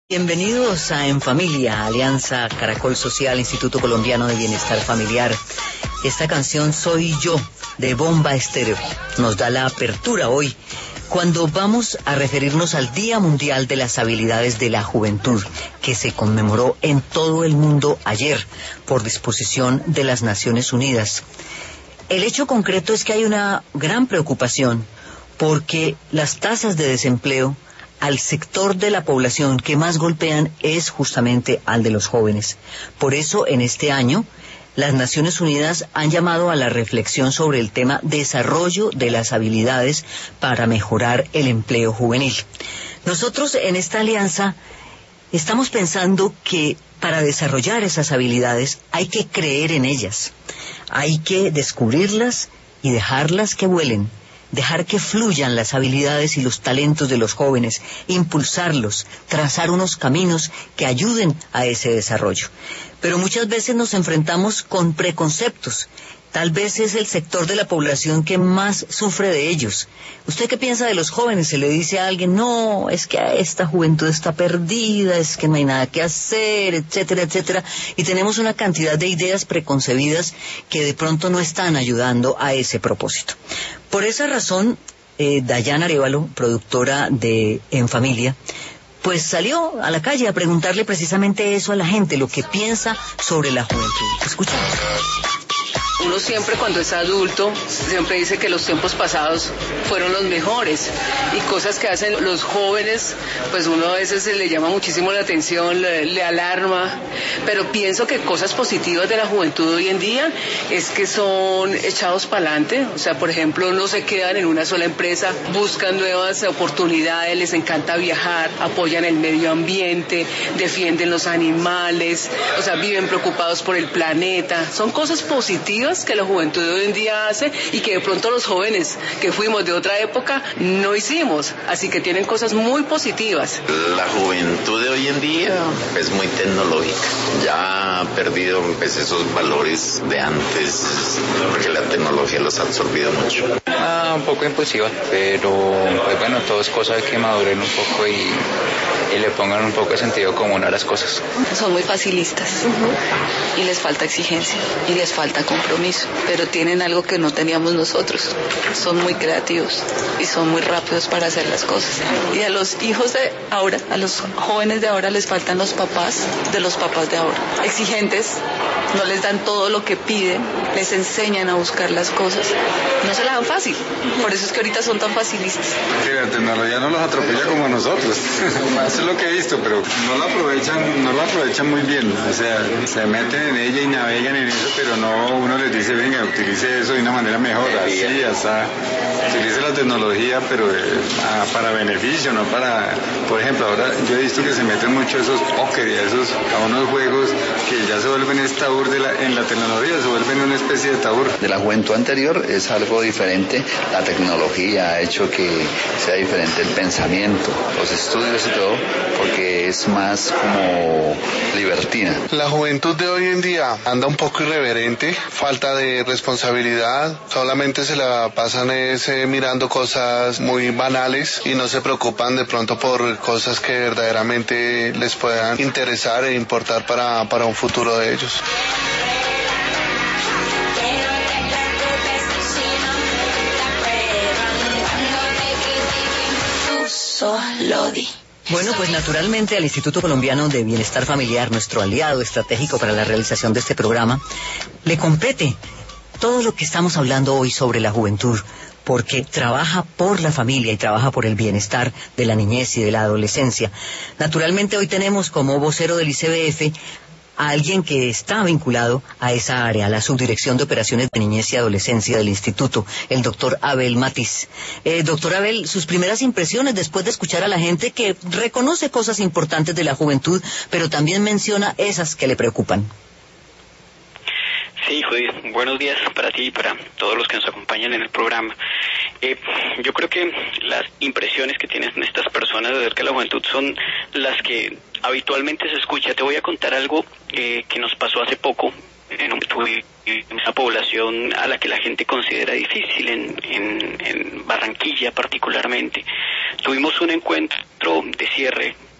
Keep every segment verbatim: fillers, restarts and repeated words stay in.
Bienvenidos a En Familia, Alianza Caracol Social, Instituto Colombiano de Bienestar Familiar. Esta canción Soy Yo, de Bomba Estéreo, nos da la apertura hoy, cuando vamos a referirnos al Día Mundial de las Habilidades de la Juventud, que se conmemoró en todo el mundo ayer, por disposición de las Naciones Unidas. El hecho concreto es que hay una gran preocupación, porque las tasas de desempleo al sector de la población que más golpean es justamente al de los jóvenes. Por eso, en este año, las Naciones Unidas han llamado a la reflexión sobre el tema desarrollo de las habilidades para mejorar el empleo juvenil. Nosotros en esta alianza estamos pensando que para desarrollar esas habilidades hay que creer en ellas, hay que descubrirlas y dejarlas que vuelen. Dejar que fluyan las habilidades y los talentos de los jóvenes, impulsarlos, trazar unos caminos que ayuden a ese desarrollo. Pero muchas veces nos enfrentamos con preconceptos. Tal vez es el sector de la población que más sufre de ellos. ¿Usted qué piensa de los jóvenes? Se le dice a alguien, no, es que esta juventud está perdida, es que no hay nada que hacer, etcétera, etcétera. Y tenemos una cantidad de ideas preconcebidas que de pronto no están ayudando a ese propósito. Por esa razón, eh, Dayana Arévalo, productora de En Familia, pues salió a la calle a preguntarle precisamente eso a la gente, lo que piensa sobre la juventud. Escuchamos. Uno siempre cuando es adulto, siempre dice que los tiempos pasados fueron los mejores y cosas que hacen los jóvenes, pues uno a veces le llama muchísimo la atención, le, le alarma, pero pienso que cosas positivas de la juventud hoy en día es que son echados para adelante, o sea, por ejemplo, no se quedan en una sola empresa, buscan nuevas oportunidades, les encanta viajar, apoyan el medio ambiente, defienden los animales, o sea, viven preocupados por el planeta, son cosas positivas que la juventud de hoy en día hace y que de pronto los jóvenes que fuimos de otra época no hicimos, así que tienen cosas muy positivas. La juventud de hoy en día es muy tecnológica, ya ha perdido pues, esos valores de antes, porque la tecnología los ha absorbido mucho. Ah, un poco impulsiva, pero pues bueno, todo es cosa de que maduren un poco y, y le pongan un poco de sentido común a las cosas. Son muy facilistas uh-huh. y les falta exigencia y les falta compromiso, pero tienen algo que no teníamos nosotros. Son muy creativos y son muy rápidos para hacer las cosas. Y a los hijos de ahora, a los jóvenes de ahora les faltan los papás de los papás de ahora. Exigentes, no les dan todo lo que piden, les enseñan a buscar las cosas. No se la dan fácil, por eso es que ahorita son tan facilistas. Que la tecnología no los atropella como a nosotros. Eso es lo que he visto, pero no la aprovechan, no la aprovechan muy bien. O sea, se meten en ella y navegan en eso, pero no, uno les dice, venga, utilice eso de una manera mejor, así, hasta utilice la tecnología, pero eh, a, para beneficio, no para, por ejemplo, ahora yo he visto que se meten mucho esos póker y esos, a unos juegos que ya se vuelven esta de la, en la tecnología, se vuelven una especie de tabur. De la juventud anterior es algo diferente, la tecnología ha hecho que sea diferente el pensamiento, los estudios y todo, porque es más como libertina. La juventud de hoy en día anda un poco irreverente, falta de responsabilidad, solamente se la pasan es, eh, mirando cosas muy banales y no se preocupan de pronto por cosas que verdaderamente les puedan interesar e importar para, para un futuro de ellos. Bueno, pues naturalmente al Instituto Colombiano de Bienestar Familiar, nuestro aliado estratégico para la realización de este programa, le compete todo lo que estamos hablando hoy sobre la juventud, porque trabaja por la familia y trabaja por el bienestar de la niñez y de la adolescencia. Naturalmente hoy tenemos como vocero del I C B F a alguien que está vinculado a esa área, a la Subdirección de Operaciones de Niñez y Adolescencia del Instituto, el doctor Abel Matiz. Eh, doctor Abel, sus primeras impresiones después de escuchar a la gente que reconoce cosas importantes de la juventud, pero también menciona esas que le preocupan. Sí, Judith, buenos días para ti y para todos los que nos acompañan en el programa. Eh, yo creo que las impresiones que tienen estas personas acerca de la juventud son las que habitualmente se escucha. Te voy a contar algo eh, que nos pasó hace poco en una población a la que la gente considera difícil, en, en, en Barranquilla particularmente. Tuvimos un encuentro de cierre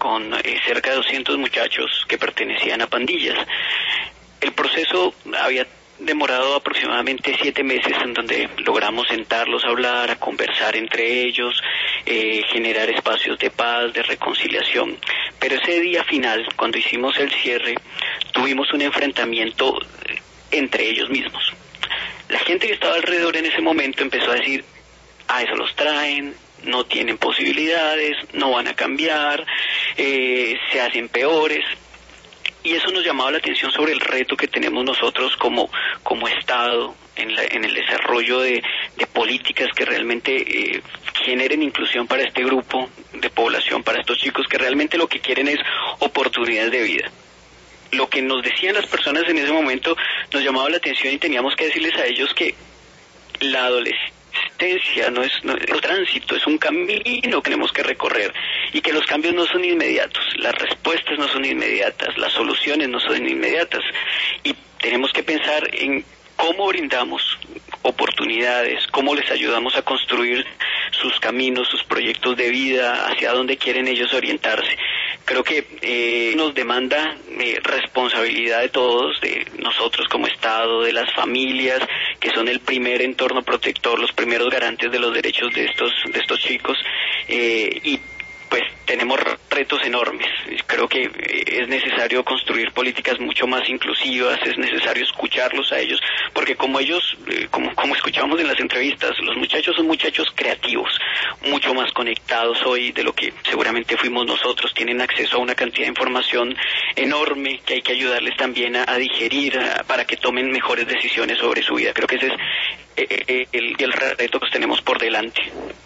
con eh, cerca de doscientos muchachos que pertenecían a pandillas. El proceso había demorado aproximadamente siete meses, en donde logramos sentarlos a hablar, a conversar entre ellos, eh, generar espacios de paz, de reconciliación. Pero ese día final, cuando hicimos el cierre, tuvimos un enfrentamiento entre ellos mismos. La gente que estaba alrededor en ese momento empezó a decir: a eso los traen, no tienen posibilidades, no van a cambiar, eh, se hacen peores. Y eso nos llamaba la atención sobre el reto que tenemos nosotros como, como Estado en, la, en el desarrollo de, de políticas que realmente eh, generen inclusión para este grupo de población, para estos chicos que realmente lo que quieren es oportunidades de vida. Lo que nos decían las personas en ese momento nos llamaba la atención y teníamos que decirles a ellos que la adolescencia no es, no es tránsito, es un camino que tenemos que recorrer y que los cambios no son inmediatos, las respuestas no son inmediatas, las soluciones no son inmediatas y tenemos que pensar en cómo brindamos oportunidades, cómo les ayudamos a construir sus caminos, sus proyectos de vida, hacia dónde quieren ellos orientarse. Creo que eh, nos demanda eh, responsabilidad de todos, de nosotros como Estado, de las familias, que son el primer entorno protector, los primeros garantes de los derechos de estos, de estos chicos, eh, y pues tenemos retos enormes. Creo que es necesario construir políticas mucho más inclusivas, es necesario escucharlos a ellos, porque como ellos, como, como escuchamos en las entrevistas, los muchachos son muchachos creativos, mucho más conectados hoy de lo que seguramente fuimos nosotros, tienen acceso a una cantidad de información enorme que hay que ayudarles también a, a digerir, a, para que tomen mejores decisiones sobre su vida. Creo que ese es eh, el, el reto que tenemos por delante.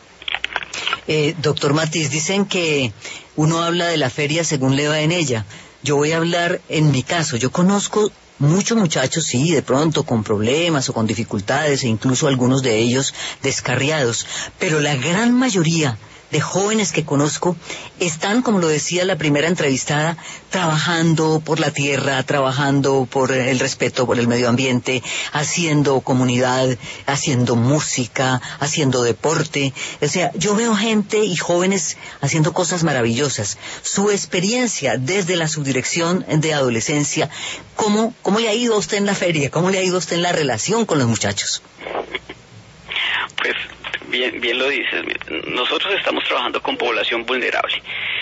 Eh, doctor Matiz, dicen que uno habla de la feria según le va en ella. Yo voy a hablar en mi caso. Yo conozco muchos muchachos, sí, de pronto con problemas o con dificultades, e incluso algunos de ellos descarriados, pero la gran mayoría de jóvenes que conozco están, como lo decía la primera entrevistada, trabajando por la tierra, trabajando por el respeto por el medio ambiente, haciendo comunidad, haciendo música, haciendo deporte. O sea, yo veo gente y jóvenes haciendo cosas maravillosas. Su experiencia desde la subdirección de adolescencia, ¿cómo, cómo le ha ido a usted en la feria? ¿Cómo le ha ido a usted en la relación con los muchachos? Pues Bien, bien lo dices, nosotros estamos trabajando con población vulnerable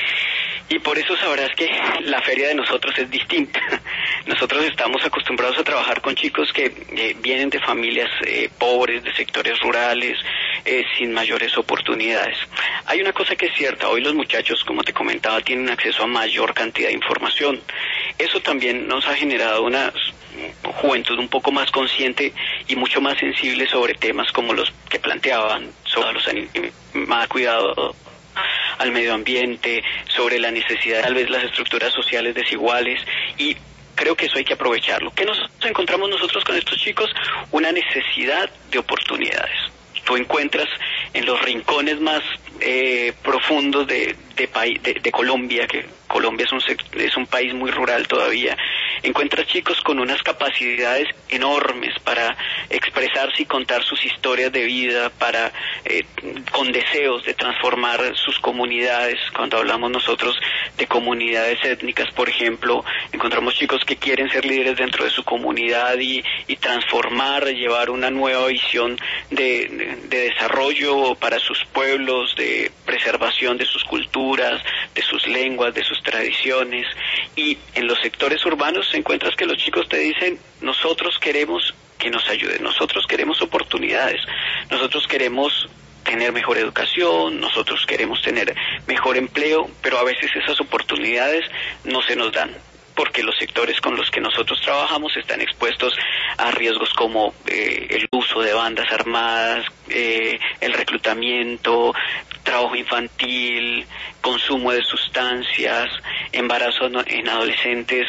y por eso sabrás que la feria de nosotros es distinta. Nosotros estamos acostumbrados a trabajar con chicos que eh, vienen de familias eh, pobres, de sectores rurales, eh, sin mayores oportunidades. Hay una cosa que es cierta, hoy los muchachos, como te comentaba, tienen acceso a mayor cantidad de información. Eso también nos ha generado una juventud un poco más consciente y mucho más sensible sobre temas como los que planteaban, sobre los animales, más cuidado al medio ambiente, sobre la necesidad, tal vez las estructuras sociales desiguales, y creo que eso hay que aprovecharlo. ¿Qué nos encontramos nosotros con estos chicos? Una necesidad de oportunidades. Tú encuentras en los rincones más eh, profundos de, de, de, de Colombia, que Colombia es un, es un país muy rural todavía, encuentras chicos con unas capacidades enormes para expresarse y contar sus historias de vida, para eh, con deseos de transformar sus comunidades. Cuando hablamos nosotros de comunidades étnicas, por ejemplo, encontramos chicos que quieren ser líderes dentro de su comunidad y, y transformar, llevar una nueva visión de, de, de desarrollo para sus pueblos, de preservación de sus culturas, de sus lenguas, de sus tradiciones. Y en los sectores urbanos encuentras que los chicos te dicen: nosotros queremos que nos ayuden, nosotros queremos oportunidades, nosotros queremos tener mejor educación, nosotros queremos tener mejor empleo, pero a veces esas oportunidades no se nos dan, porque los sectores con los que nosotros trabajamos están expuestos a riesgos como eh, el uso de bandas armadas, eh, el reclutamiento, trabajo infantil, consumo de sustancias, embarazo en adolescentes.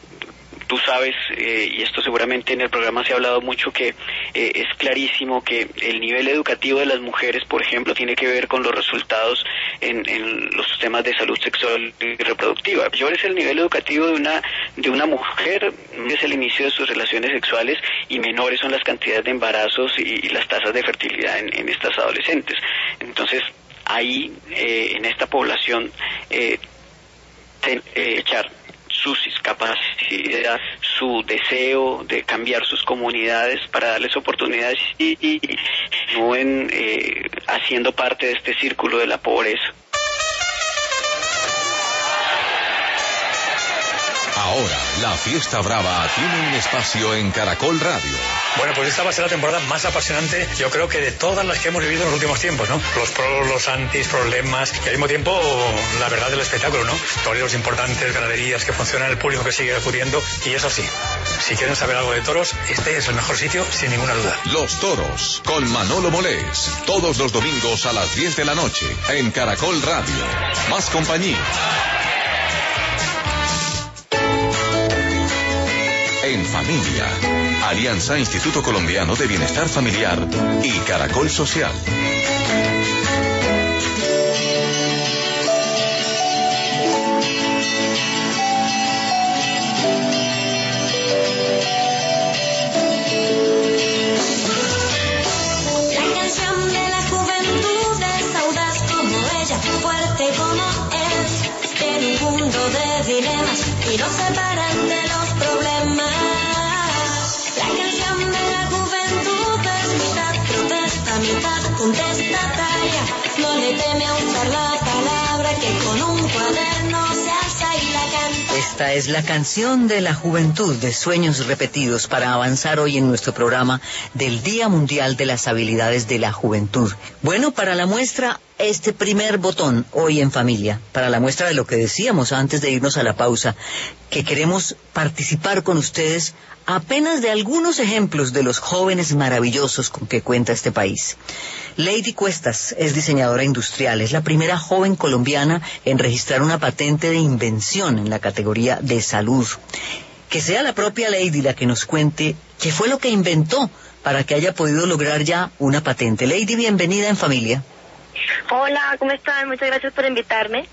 Tú sabes, eh, y esto seguramente en el programa se ha hablado mucho, que eh, es clarísimo que el nivel educativo de las mujeres, por ejemplo, tiene que ver con los resultados en, en los temas de salud sexual y reproductiva. Mayor es el nivel educativo de una de una mujer, es el inicio de sus relaciones sexuales, y menores son las cantidades de embarazos y, y las tasas de fertilidad en, en estas adolescentes. Entonces, ahí, eh, en esta población, eh, eh, echar sus capacidades, su deseo de cambiar sus comunidades para darles oportunidades y, y, y no en eh, haciendo parte de este círculo de la pobreza. Ahora, la Fiesta Brava tiene un espacio en Caracol Radio. Bueno, pues esta va a ser la temporada más apasionante, yo creo que de todas las que hemos vivido en los últimos tiempos, ¿no? Los pros, los antis, problemas y al mismo tiempo la verdad del espectáculo, ¿no? Toreros importantes, ganaderías que funcionan, el público que sigue acudiendo y eso sí, si quieren saber algo de toros, este es el mejor sitio sin ninguna duda. Los Toros, con Manolo Molés, todos los domingos a las diez de la noche en Caracol Radio. Más compañía. En familia, Alianza Instituto Colombiano de Bienestar Familiar y Caracol Social. La canción de la juventud es audaz como ella, fuerte como él, en un mundo de dilemas y nos separan de los problemas. La canción de la juventud es mitad protesta, mitad contestataria. No le teme a usar la palabra que con un cuaderno se alza y la canta. Esta es la canción de la juventud, de sueños repetidos, para avanzar hoy en nuestro programa del Día Mundial de las Habilidades de la Juventud. Bueno, para la muestra, este primer botón, hoy en familia, para la muestra de lo que decíamos antes de irnos a la pausa, que queremos participar con ustedes apenas de algunos ejemplos de los jóvenes maravillosos con que cuenta este país. Lady Cuestas es diseñadora industrial, es la primera joven colombiana en registrar una patente de invención en la categoría de salud. Que sea la propia Lady la que nos cuente qué fue lo que inventó para que haya podido lograr ya una patente. Lady, bienvenida en familia. Hola, ¿cómo están? Muchas gracias por invitarme.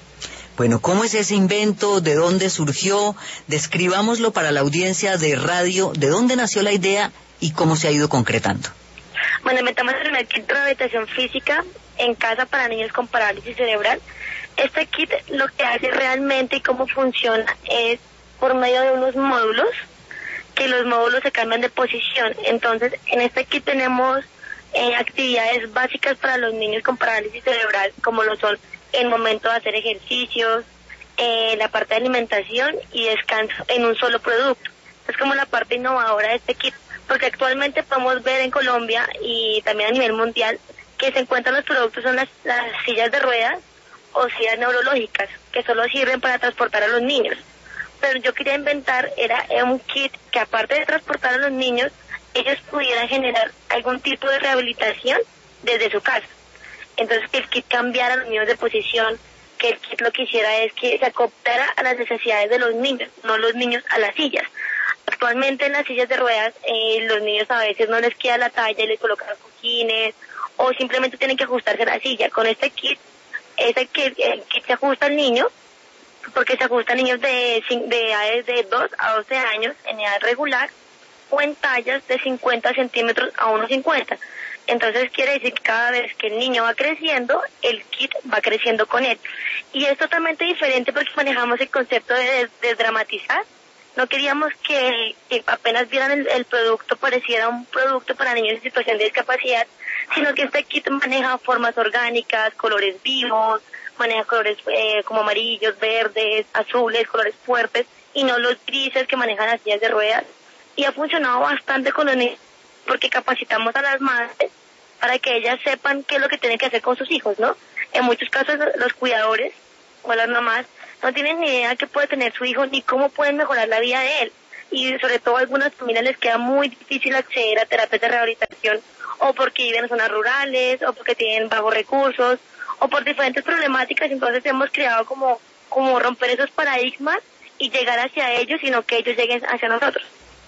Bueno, ¿cómo es ese invento? ¿De dónde surgió? Describámoslo para la audiencia de radio. ¿De dónde nació la idea y cómo se ha ido concretando? Bueno, inventamos el primer kit de rehabilitación física en casa para niños con parálisis cerebral. Este kit lo que hace realmente y cómo funciona es por medio de unos módulos, que los módulos se cambian de posición. Entonces, en este kit tenemos eh, actividades básicas para los niños con parálisis cerebral, como lo son el momento de hacer ejercicios, eh, la parte de alimentación y descanso en un solo producto. Es como la parte innovadora de este kit, porque actualmente podemos ver en Colombia y también a nivel mundial que se encuentran los productos son las, las sillas de ruedas o sillas neurológicas, que solo sirven para transportar a los niños. Pero yo quería inventar era un kit que, aparte de transportar a los niños, ellos pudieran generar algún tipo de rehabilitación desde su casa. Entonces, que el kit cambiara a los niños de posición, que el kit lo que hiciera es que se acoplara a las necesidades de los niños, no los niños a las sillas. Actualmente en las sillas de ruedas, eh, los niños a veces no les queda la talla y les colocan cojines, o simplemente tienen que ajustarse a la silla. Con este kit, ese kit, el kit se ajusta al niño, porque se ajusta a niños de, de edades de dos a doce años en edad regular, o en tallas de cincuenta centímetros a uno cincuenta. Entonces quiere decir que cada vez que el niño va creciendo, el kit va creciendo con él. Y es totalmente diferente porque manejamos el concepto de desdramatizar. No queríamos que, que apenas vieran el, el producto pareciera un producto para niños en situación de discapacidad, sino que este kit maneja formas orgánicas, colores vivos, maneja colores eh, como amarillos, verdes, azules, colores fuertes, y no los grises que manejan las sillas de ruedas. Y ha funcionado bastante con los niños, porque capacitamos a las madres para que ellas sepan qué es lo que tienen que hacer con sus hijos, ¿no? En muchos casos los cuidadores o las mamás no tienen ni idea qué puede tener su hijo ni cómo pueden mejorar la vida de él. Y sobre todo a algunas familias les queda muy difícil acceder a terapias de rehabilitación, o porque viven en zonas rurales, o porque tienen bajos recursos, o por diferentes problemáticas. Entonces hemos creado como, como romper esos paradigmas y llegar hacia ellos, sino que ellos lleguen hacia nosotros.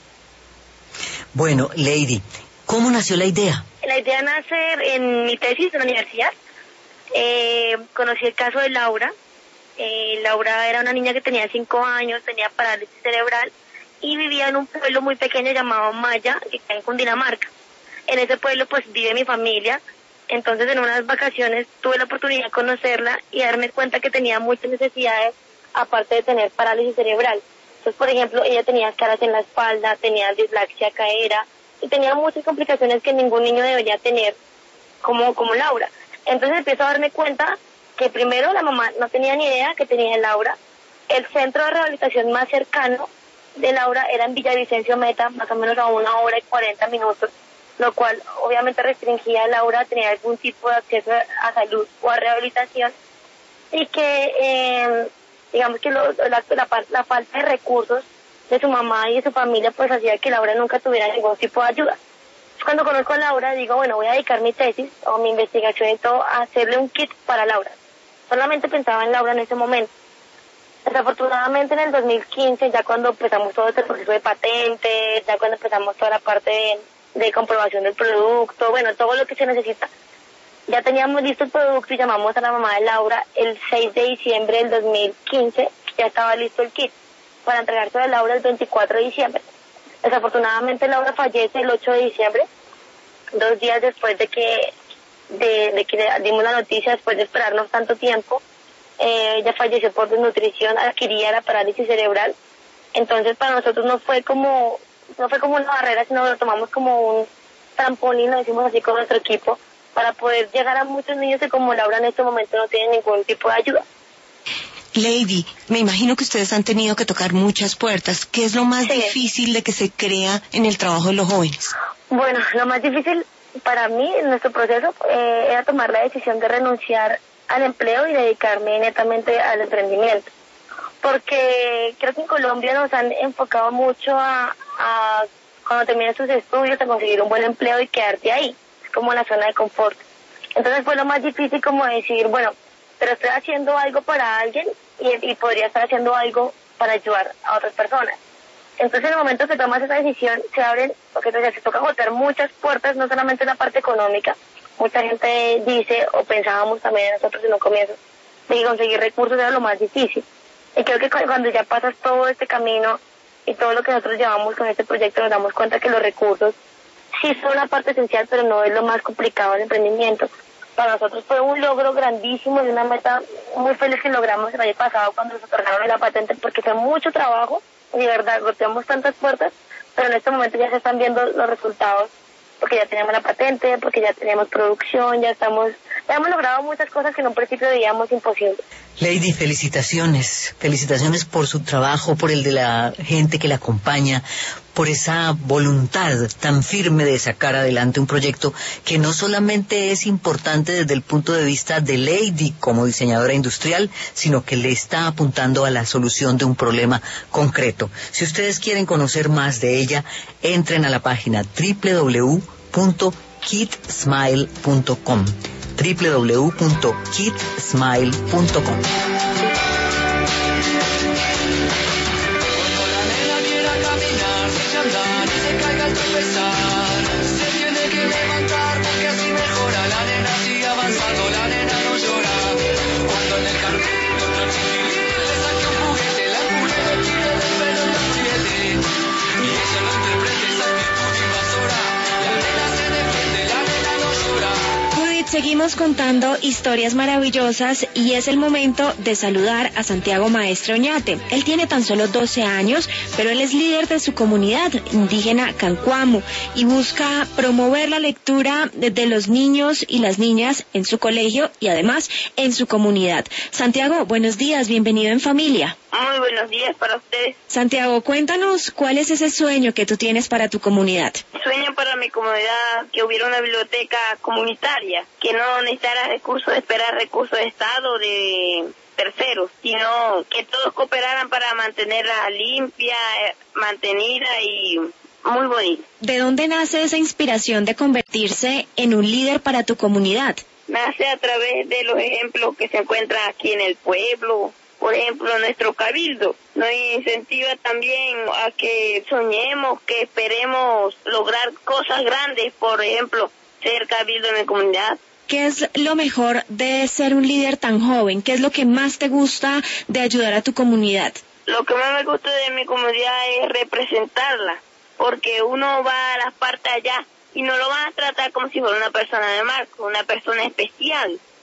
Bueno, Lady, ¿cómo nació la idea? La idea nace en mi tesis de la universidad. Eh, conocí el caso de Laura. Eh, Laura era una niña que tenía cinco años, tenía parálisis cerebral y vivía en un pueblo muy pequeño llamado Maya, que está en Cundinamarca. En ese pueblo pues vive mi familia. Entonces en unas vacaciones tuve la oportunidad de conocerla y darme cuenta que tenía muchas necesidades aparte de tener parálisis cerebral. Entonces, por ejemplo, ella tenía escaras en la espalda, tenía dislaxia caera y tenía muchas complicaciones que ningún niño debería tener como, como Laura. Entonces empiezo a darme cuenta que primero la mamá no tenía ni idea que tenía Laura. El centro de rehabilitación más cercano de Laura era en Villavicencio Meta, más o menos a una hora y cuarenta minutos, lo cual obviamente restringía a Laura a tener algún tipo de acceso a salud o a rehabilitación, y que eh, digamos que lo, la, la, la falta de recursos de su mamá y de su familia pues hacía que Laura nunca tuviera ningún tipo de ayuda. Cuando conozco a Laura digo, bueno, voy a dedicar mi tesis o mi investigación y todo a hacerle un kit para Laura. Solamente pensaba en Laura en ese momento. Desafortunadamente en el dos mil quince, ya cuando empezamos todo este proceso de patentes, ya cuando empezamos toda la parte de, de comprobación del producto, bueno, todo lo que se necesita, ya teníamos listo el producto y llamamos a la mamá de Laura el seis de diciembre del dos mil quince, ya estaba listo el kit para entregarse a Laura el veinticuatro de diciembre. Desafortunadamente Laura fallece el ocho de diciembre, dos días después de que de, de que dimos la noticia, después de esperarnos tanto tiempo. Eh, ella falleció por desnutrición, adquiría la parálisis cerebral. Entonces para nosotros no fue como no fue como una barrera, sino lo tomamos como un trampolín, lo decimos así con nuestro equipo, para poder llegar a muchos niños que como Laura en este momento no tienen ningún tipo de ayuda. Lady, me imagino que ustedes han tenido que tocar muchas puertas. ¿Qué es lo más sí. difícil de que se crea en el trabajo de los jóvenes? Bueno, lo más difícil para mí en nuestro proceso eh, era tomar la decisión de renunciar al empleo y dedicarme netamente al emprendimiento, porque creo que en Colombia nos han enfocado mucho a, a cuando termines tus estudios a conseguir un buen empleo y quedarte ahí, es como la zona de confort. Entonces fue lo más difícil como decir, bueno, pero estoy haciendo algo para alguien y, y podría estar haciendo algo para ayudar a otras personas. Entonces en el momento que tomas esa decisión se abren, porque entonces se toca golpear muchas puertas, no solamente en la parte económica. Mucha gente dice, o pensábamos también nosotros en un comienzo, de que conseguir recursos era lo más difícil. Y creo que cuando ya pasas todo este camino y todo lo que nosotros llevamos con este proyecto, nos damos cuenta que los recursos sí son una parte esencial, pero no es lo más complicado del emprendimiento. Para nosotros fue un logro grandísimo y una meta muy feliz que logramos el año pasado cuando nos otorgaron la patente, porque fue mucho trabajo y de verdad golpeamos tantas puertas, pero en este momento ya se están viendo los resultados, porque ya tenemos la patente, porque ya tenemos producción, ya estamos, ya hemos logrado muchas cosas que en un principio veíamos imposibles. Lady, felicitaciones, felicitaciones por su trabajo, por el de la gente que la acompaña, por esa voluntad tan firme de sacar adelante un proyecto que no solamente es importante desde el punto de vista de Lady como diseñadora industrial, sino que le está apuntando a la solución de un problema concreto. Si ustedes quieren conocer más de ella, entren a la página doble u doble u doble u punto kid smile punto com, doble u doble u doble u punto kid smile punto com. Seguimos contando historias maravillosas y es el momento de saludar a Santiago Maestre Oñate. Él tiene tan solo doce años, pero él es líder de su comunidad indígena Cancuamu y busca promover la lectura de los niños y las niñas en su colegio y además en su comunidad. Santiago, buenos días, bienvenido en familia. Muy buenos días para ustedes. Santiago, cuéntanos cuál es ese sueño que tú tienes para tu comunidad. Sueño para mi comunidad que hubiera una biblioteca comunitaria, que no necesitara recursos, esperar recursos de Estado, de terceros, sino que todos cooperaran para mantenerla limpia, mantenida y muy bonita. ¿De dónde nace esa inspiración de convertirse en un líder para tu comunidad? Nace a través de los ejemplos que se encuentran aquí en el pueblo. Por ejemplo, nuestro cabildo nos incentiva también a que soñemos, que esperemos lograr cosas grandes, por ejemplo, ser cabildo en mi comunidad. ¿Qué es lo mejor de ser un líder tan joven? ¿Qué es lo que más te gusta de ayudar a tu comunidad? Lo que más me gusta de mi comunidad es representarla, porque uno va a las partes allá y no lo van a tratar como si fuera una persona de marco, una persona especial,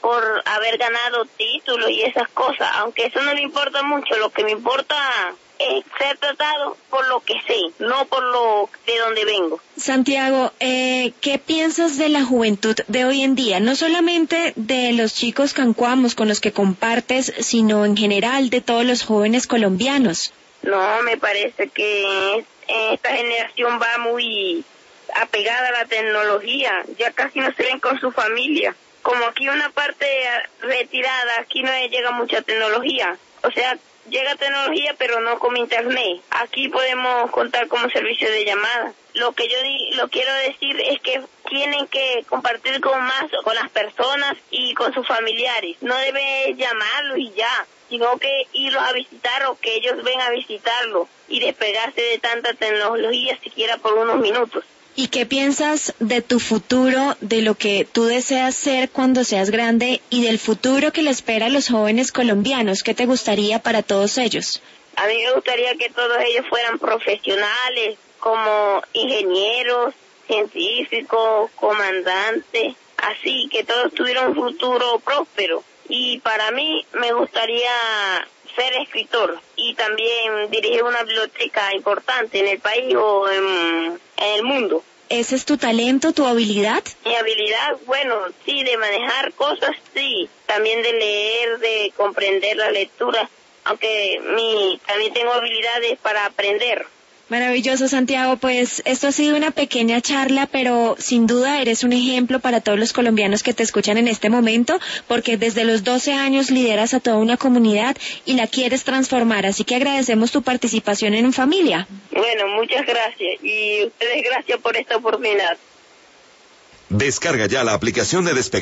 por haber ganado títulos y esas cosas, aunque eso no le importa mucho. Lo que me importa es ser tratado por lo que sé, no por lo de donde vengo. Santiago, eh, ¿qué piensas de la juventud de hoy en día? No solamente de los chicos cancuamos con los que compartes, sino en general de todos los jóvenes colombianos. No, me parece que esta generación va muy apegada a la tecnología, ya casi no se ven con su familia. Como aquí una parte retirada, aquí no llega mucha tecnología, o sea, llega tecnología pero no como internet. Aquí podemos contar como servicio de llamada. Lo que yo di, lo quiero decir es que tienen que compartir con más con las personas y con sus familiares. No debe llamarlos y ya, sino que irlos a visitar o que ellos vengan a visitarlo y despegarse de tanta tecnología siquiera por unos minutos. ¿Y qué piensas de tu futuro, de lo que tú deseas ser cuando seas grande y del futuro que le espera a los jóvenes colombianos? ¿Qué te gustaría para todos ellos? A mí me gustaría que todos ellos fueran profesionales, como ingenieros, científicos, comandantes, así, que todos tuvieran un futuro próspero. Y para mí me gustaría ser escritor y también dirigir una biblioteca importante en el país o en, en el mundo. ¿Ese es tu talento, tu habilidad? Mi habilidad, bueno, sí, de manejar cosas, sí. También de leer, de comprender la lectura, aunque mi, también tengo habilidades para aprender. Maravilloso, Santiago. Pues esto ha sido una pequeña charla, pero sin duda eres un ejemplo para todos los colombianos que te escuchan en este momento, porque desde los doce años lideras a toda una comunidad y la quieres transformar. Así que agradecemos tu participación en En Familia. Bueno, muchas gracias. Y ustedes gracias por esta oportunidad. Descarga ya la aplicación de Despegar